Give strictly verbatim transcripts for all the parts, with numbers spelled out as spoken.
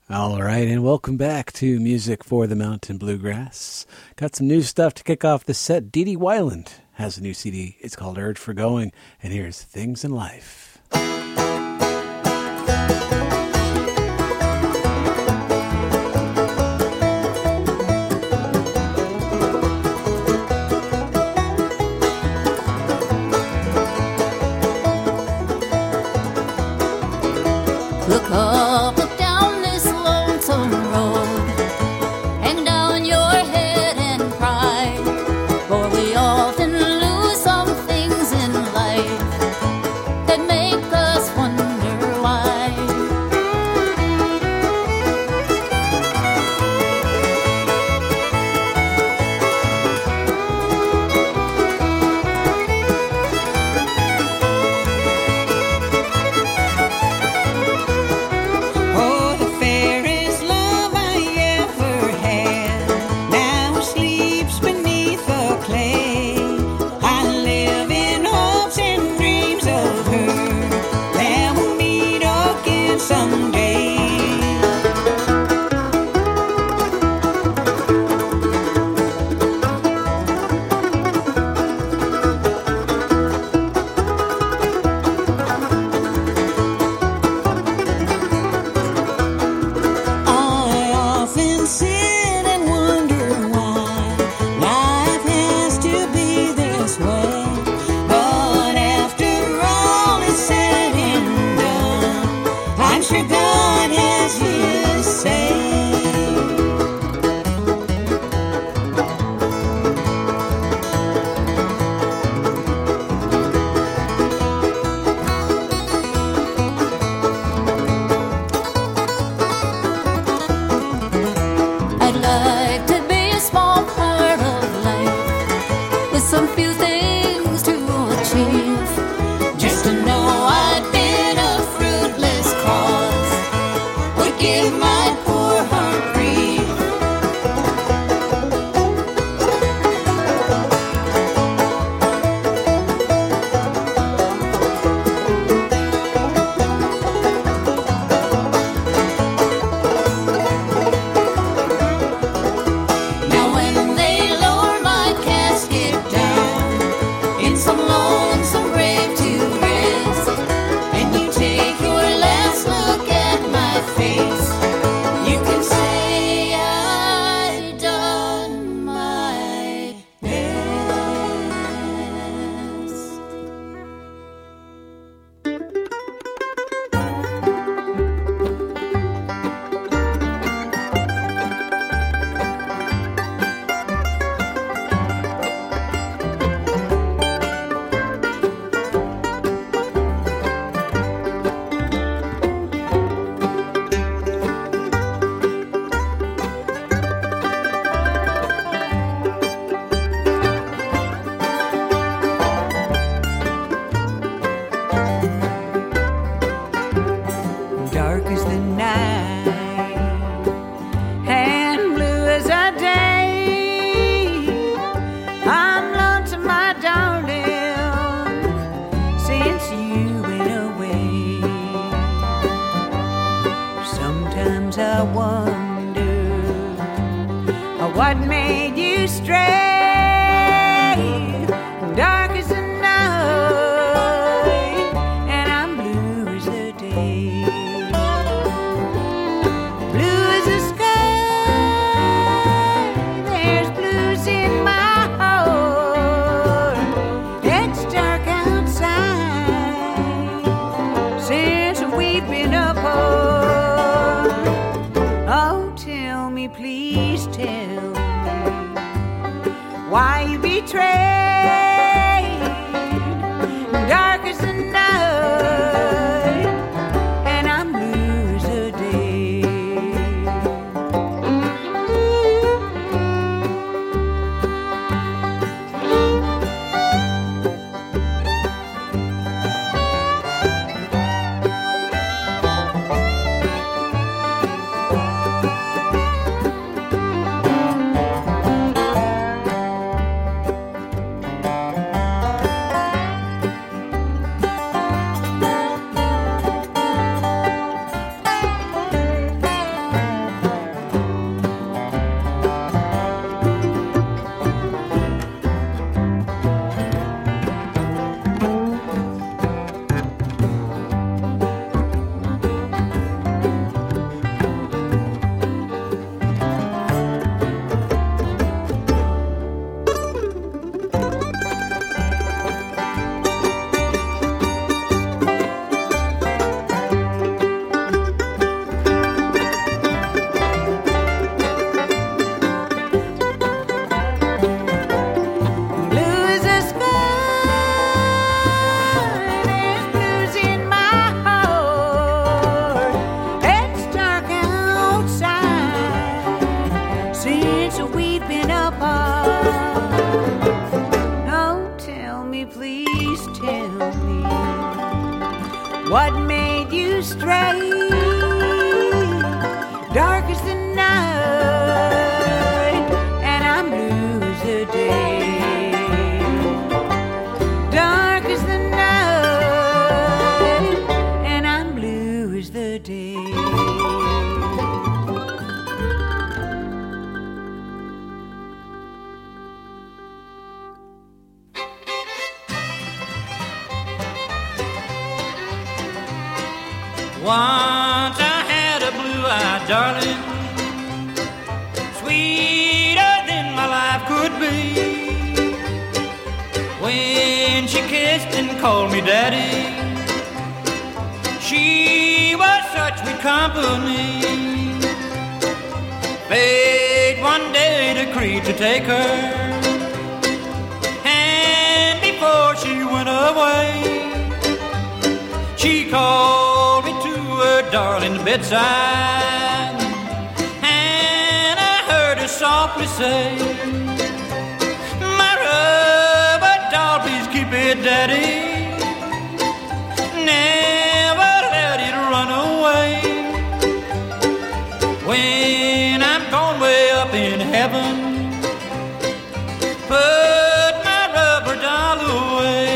All right, and welcome back to Music for the Mountain Bluegrass. Got some new stuff to kick off the set. Dee Dee Weiland has a new C D. It's called Urge for Going, and here's Things in Life. Look up, look down this lonesome road, hang down your head and cry, for we often lose some things in life that make us wonder why. to stray. Dark as the night, and I'm blue as the day. Dark as the night, and I'm blue as the day. Once I had a blue-eyed darling, sweeter than my life could be. When she kissed and called me daddy, she was such sweet company. Fate one day decreed to take her, and before she went away, she called me to her darling's bedside, and I heard her softly say, my rubber doll, please keep it, daddy. Never let it run away. When I'm gone way up in heaven, put my rubber doll away.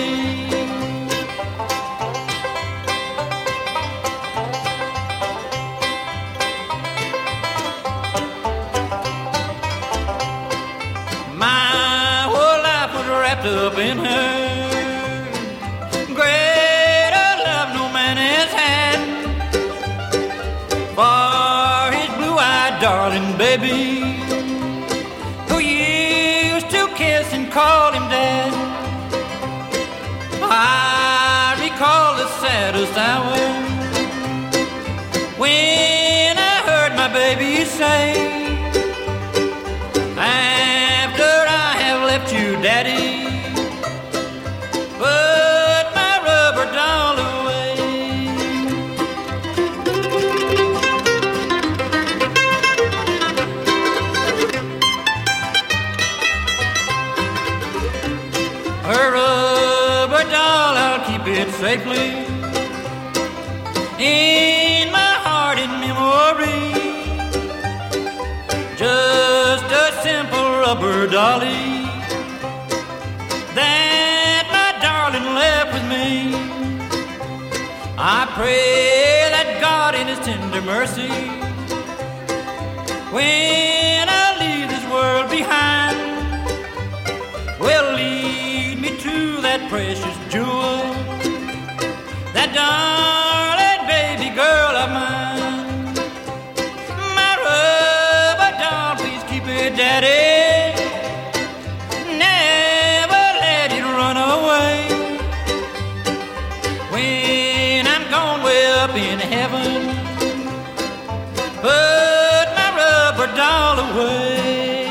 Up in her greater love no man has had for his blue-eyed darling baby, who used to kiss and call him dad. I recall the saddest hour when I heard my baby say, after I have left you, daddy, put my rubber doll away. Her rubber doll, I'll keep it safely in my heart in memory. Just a simple rubber dolly that my darling left with me. I pray that God in his tender mercy, when I leave this world behind, will lead me to that precious jewel, that darling baby girl of mine. My rubber doll, please keep it, daddy. Never let it run away. When I'm gone way up in heaven, put my rubber doll away.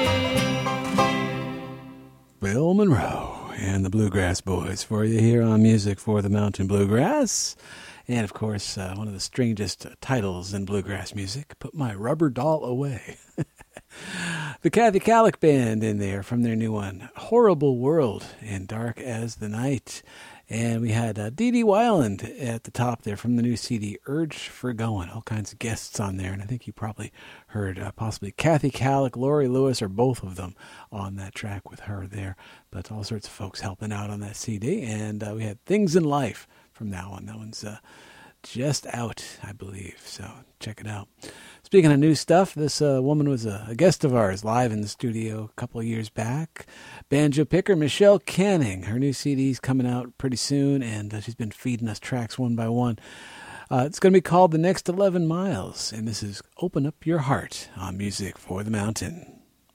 Bill Monroe and the Bluegrass Boys for you here on Music for the Mountain Bluegrass. And, of course, uh, one of the strangest uh, titles in bluegrass music, Put My Rubber Doll Away. The Kathy Kallick Band in there from their new one, Horrible World and Dark as the Night. And we had uh, Dee Dee Weiland at the top there from the new C D, Urge for Going. All kinds of guests on there. And I think you probably heard uh, possibly Kathy Kallick, Laurie Lewis, or both of them on that track with her there. But all sorts of folks helping out on that C D. And uh, we had Things in Life from that one. That one's uh, just out, I believe. So check it out. Speaking of new stuff, this uh, woman was a, a guest of ours live in the studio a couple of years back. Banjo picker Michelle Canning. Her new C D's coming out pretty soon, and uh, she's been feeding us tracks one by one. Uh, it's going to be called The Next eleven miles, and this is Open Up Your Heart on Music for the Mountain.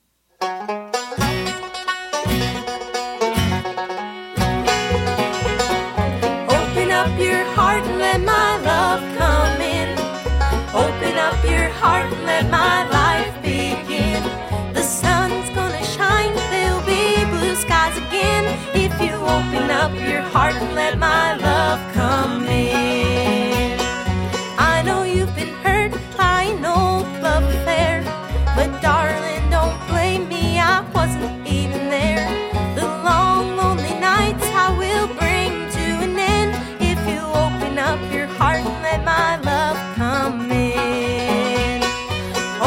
Open up your heart and let my love come in. Open up your heart and let my life begin. The sun's gonna shine, there'll be blue skies again. If you open up your heart and let my love come in. I know you've been hurt by an old love affair, but darling, don't blame me, I wasn't even there. The long, lonely nights I will bring to an end if you open up your heart and let my love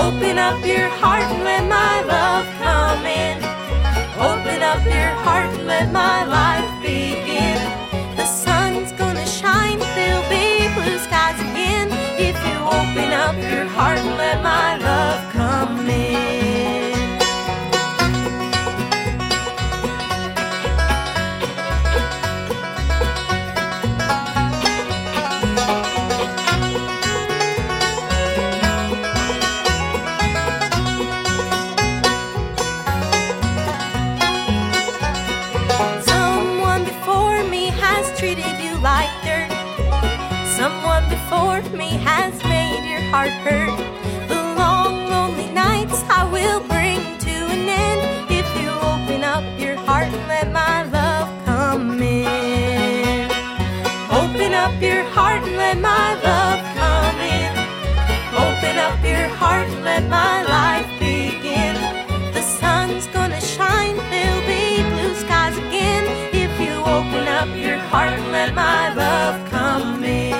Open up your heart and let my love come in. Open up your heart and let my life begin. The sun's gonna shine, there'll be blue skies again. If you open up your heart and let my love come in. Someone before me has made your heart hurt. The long, lonely nights I will bring to an end. If you open up your heart and let my love come in. Open up your heart and let my love come in. Open up your heart and let my life begin. The sun's gonna shine, there'll be blue skies again. If you open up your heart and let my love come in.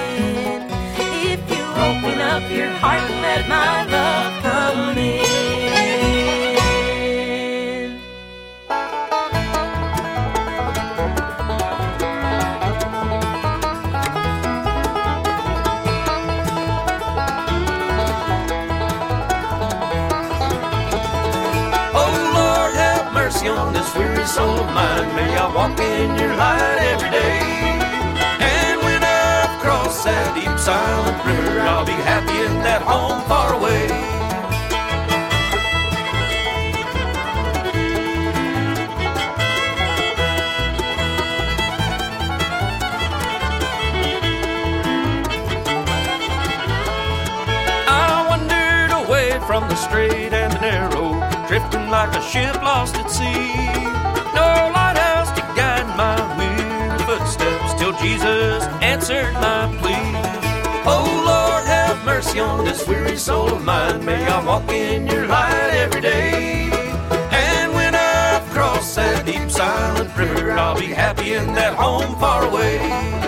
Open up your heart and let my love come in. Oh Lord, have mercy on this weary soul of mine. May I walk in your light every day. That deep silent river, I'll be happy in that home far away. I wandered away from the straight and the narrow, drifting like a ship lost at sea. No lighthouse to guide my weary footsteps till Jesus answered my plea. Oh Lord, have mercy on this weary soul of mine. May I walk in your light every day. And when I've crossed that deep silent river, I'll be happy in that home far away.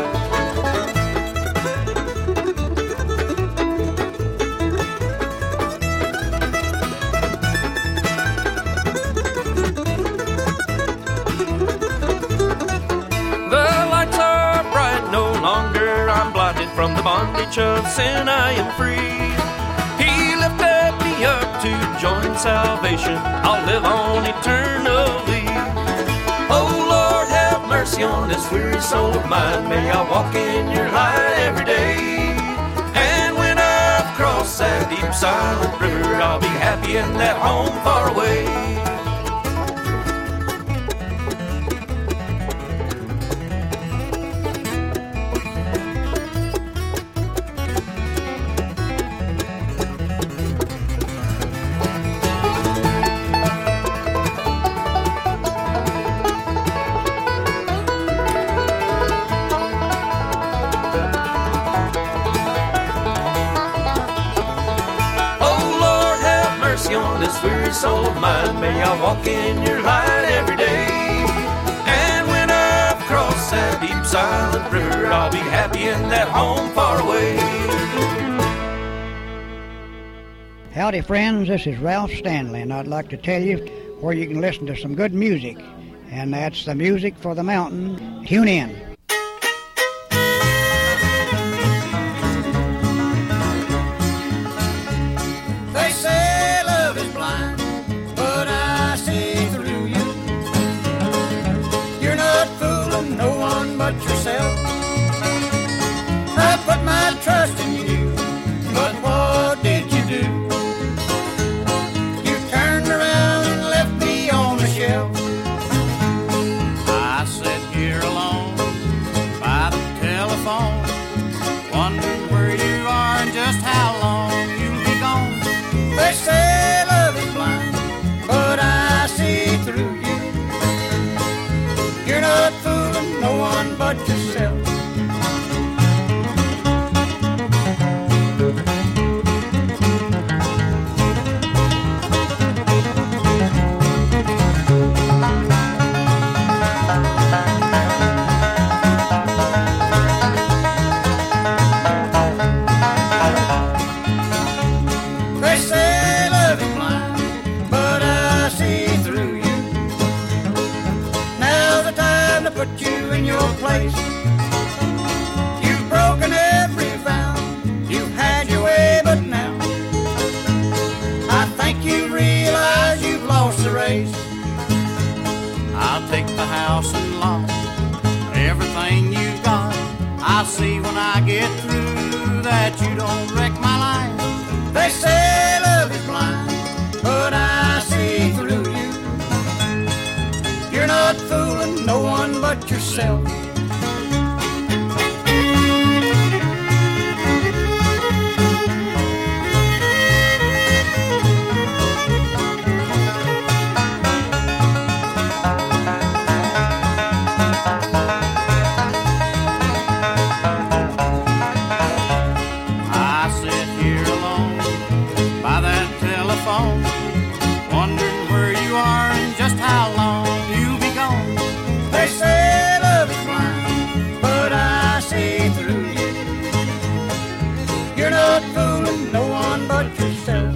From the bondage of sin I am free. He lifted me up to join salvation. I'll live on eternally. Oh Lord, have mercy on this weary soul of mine. May I walk in your light every day. And when I've crossed that deep silent river, I'll be happy in that home far away. Soul of mine, may I walk in your light every day. And when I've crossed that deep silent river, I'll be happy in that home far away. Howdy friends, this is Ralph Stanley, and I'd like to tell you where you can listen to some good music, and that's the Music for the Mountain. Tune in. Yourself. I put my trust in you, but what did you do? You turned around and left me on the shelf. I sat here alone by the telephone, wondering where you are and just how long you'll be gone. They say love is blind, but I see through you. You're not fooling no one but yourself. They say lost and lost everything you got. I'll see when I get through that you don't wreck my life. They say love is blind, but I see through you. You're not fooling no one but yourself. Wondering where you are and just how long you'll be gone. They say love is blind, but I see through you. You're not fooling no one but yourself.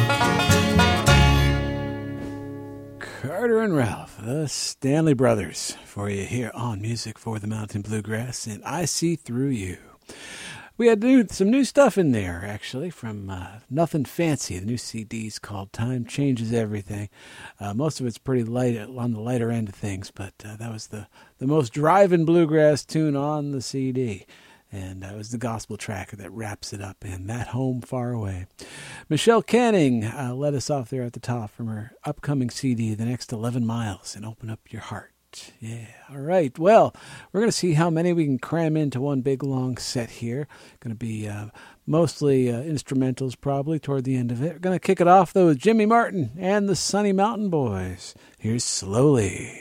Carter and Ralph, the Stanley Brothers, for you here on Music for the Mountain Bluegrass, and I See Through You. We had new, some new stuff in there, actually, from uh, Nothing Fancy. The new C D's called Time Changes Everything. Uh, most of it's pretty light, on the lighter end of things, but uh, that was the, the most driving bluegrass tune on the C D. And that uh, was the gospel track that wraps it up in That Home Far Away. Michelle Canning uh, led us off there at the top from her upcoming C D, The Next eleven miles, and Open Up Your Heart. Yeah, all right. Well, we're going to see how many we can cram into one big long set here. Going to be uh, mostly uh, instrumentals probably toward the end of it. We're going to kick it off, though, with Jimmy Martin and the Sunny Mountain Boys. Here's Slowly.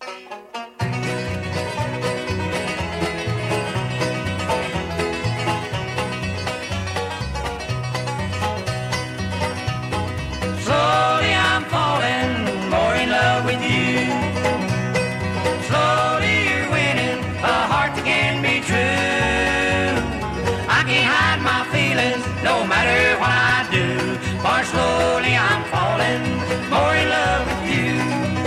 Slowly I'm falling more in love with you. Slowly you're winning a heart that can be true. I can't hide my feelings no matter what I do. For slowly I'm falling more in love with you.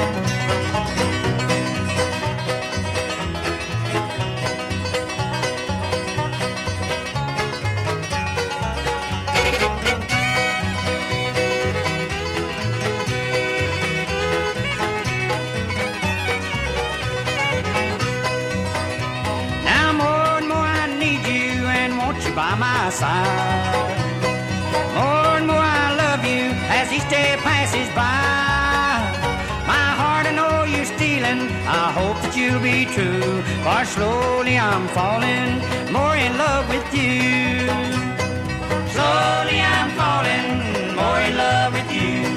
By my side, more and more I love you as each day passes by. My heart, I know you're stealing, I hope that you'll be true. For slowly I'm falling more in love with you. Slowly I'm falling more in love with you.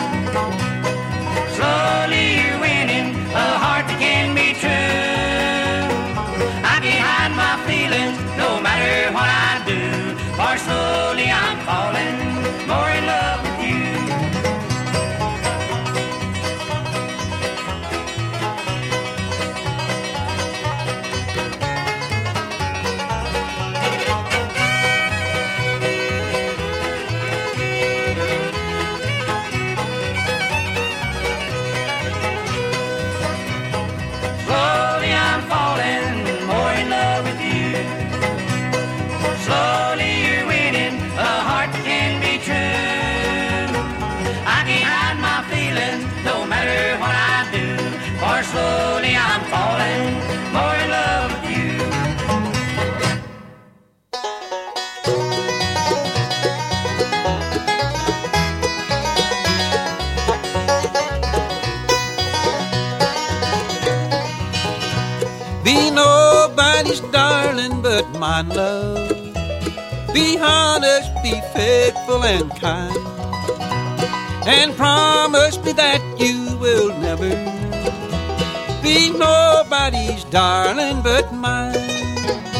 Slowly you're winning a heart that can be true. I can't hide my feelings no matter what I do. For slowly I'm falling more in love with you. Slowly I'm falling more in love with you. Slowly you're winning a heart that can be true. I can't hide my feelings no matter what I do. For slowly I'm falling more in love with you. Be nobody's darling but my love. Be honest, be faithful and kind, and promise me that you will never be nobody's darling but mine.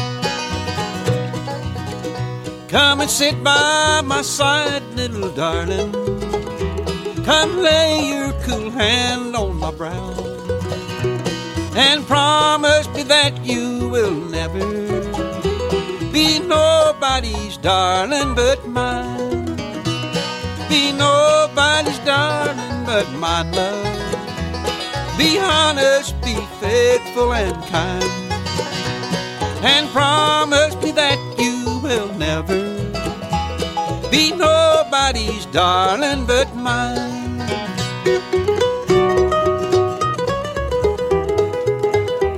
Come and sit by my side, little darling. Come lay your cool hand on my brow, and promise me that you will never be nobody's darling but mine. Be nobody's darling but my love. Be honest, be faithful and kind, and promise me that you will never be nobody's darling but mine.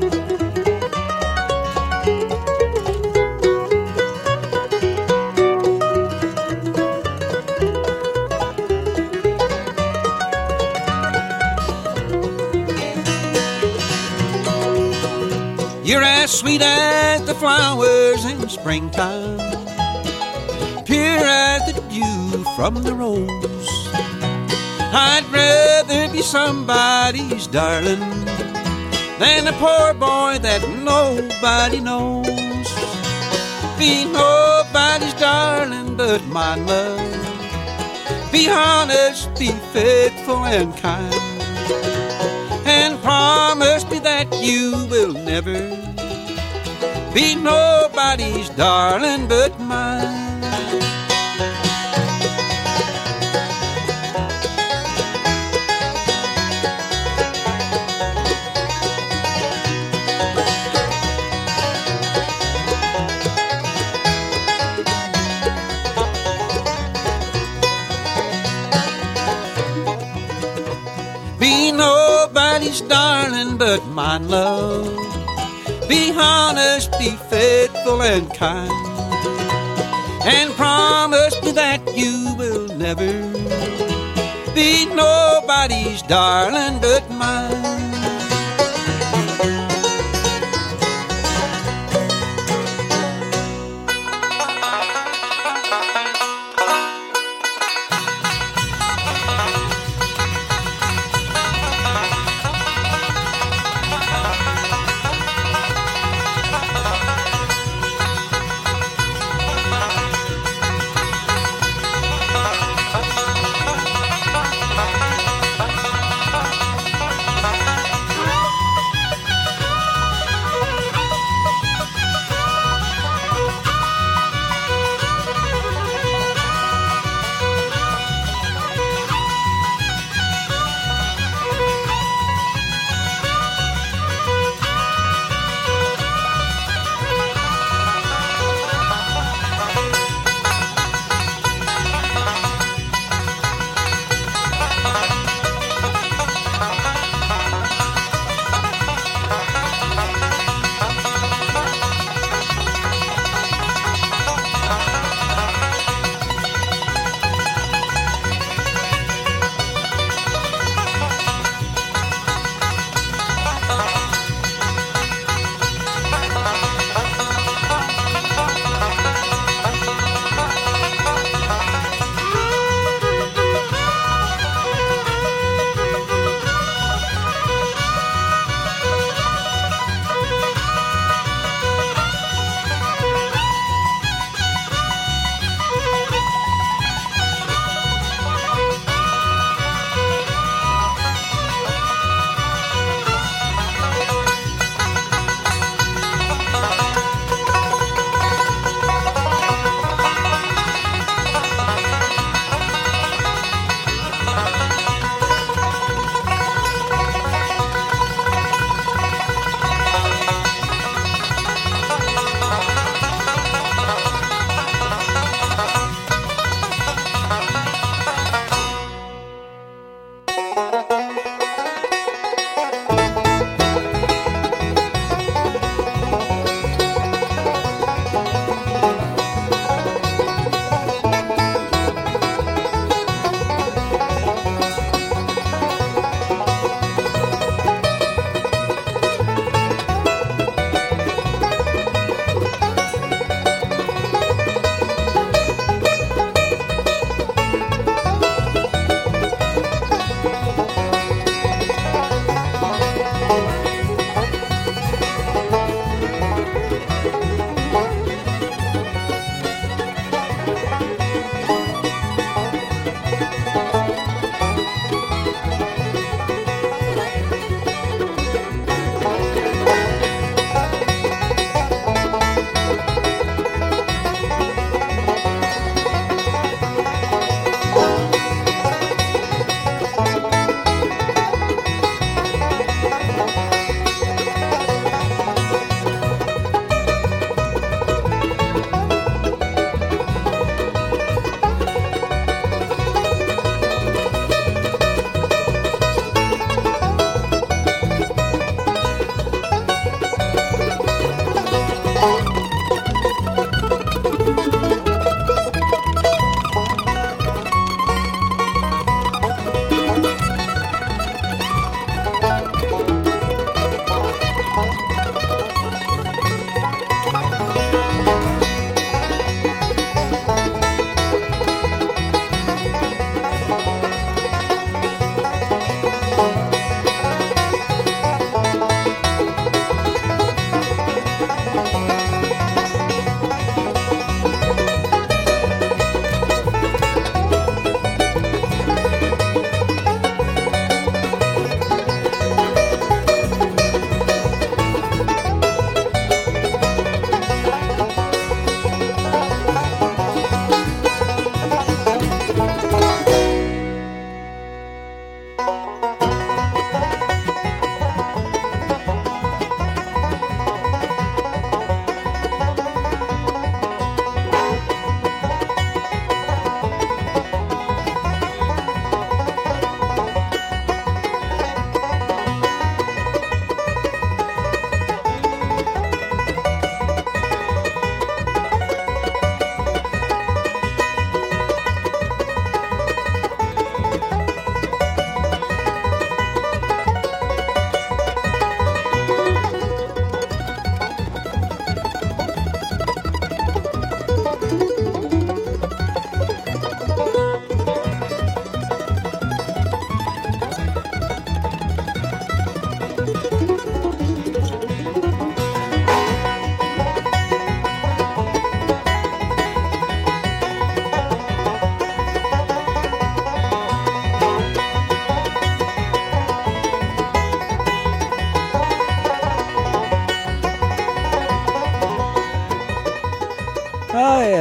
You're as sweet as the flowers in springtime, pure as the dew from the rose. I'd rather be somebody's darling than a poor boy that nobody knows. Be nobody's darling but my love. Be honest, be faithful and kind, and promise me that you will never be nobody's darling but mine. Be nobody's darling but mine, love. Be honest, be faithful and kind, and promise me that you will never be nobody's darling but mine.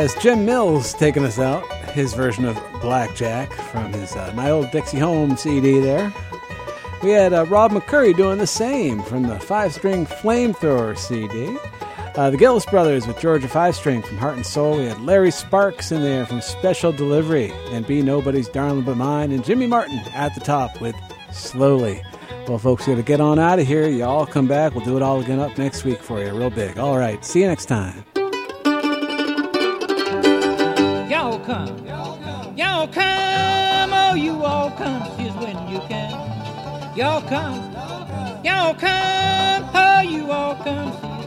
has Jim Mills taking us out, his version of Blackjack from his uh, My Old Dixie Home C D there. We had uh, Rob McCurry doing the same from the five-string Flamethrower C D. Uh, the Gillis Brothers with Georgia Five-String from Heart and Soul. We had Larry Sparks in there from Special Delivery and Be Nobody's Darling But Mine. And Jimmy Martin at the top with Slowly. Well, folks, we got to get on out of here. Y'all come back. We'll do it all again up next week for you, real big. All right, see you next time. Y'all come. Y'all come. Oh, you all come. Here's when you can. Y'all come. Y'all come. Oh, you all come.